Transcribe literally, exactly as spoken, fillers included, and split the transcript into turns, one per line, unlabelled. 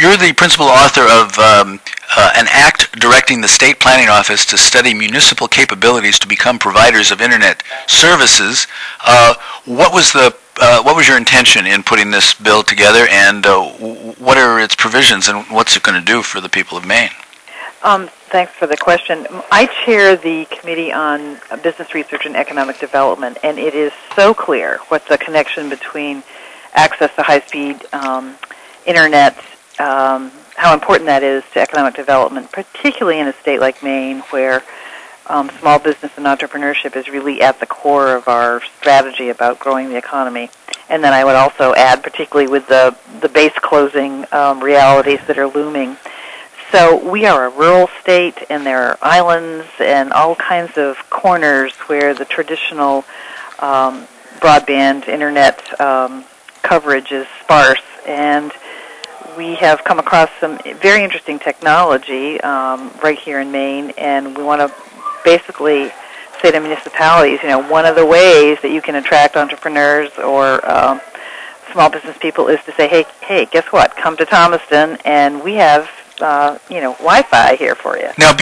you're the principal author of um, uh, an act directing the State Planning Office to study municipal capabilities to become providers of Internet services. Uh, what was the uh, what was your intention in putting this bill together, and uh, what are its provisions, and what's it going to do for the people of Maine?
Um, thanks for the question. I chair the Committee on Business Research and Economic Development, and it is so clear what the connection between access to high-speed um, Internet, um, how important that is to economic development, particularly in a state like Maine, where um, small business and entrepreneurship is really at the core of our strategy about growing the economy. And then I would also add, particularly with the, the base closing um, realities that are looming. So we are a rural state, and there are islands and all kinds of corners where the traditional um, broadband Internet um, coverage is sparse. And we have come across some very interesting technology um, right here in Maine, and we want to basically say to municipalities, you know, one of the ways that you can attract entrepreneurs or um, small business people is to say, hey, hey, guess what? Come to Thomaston, and we have, uh, you know, Wi-Fi here for you.
Now,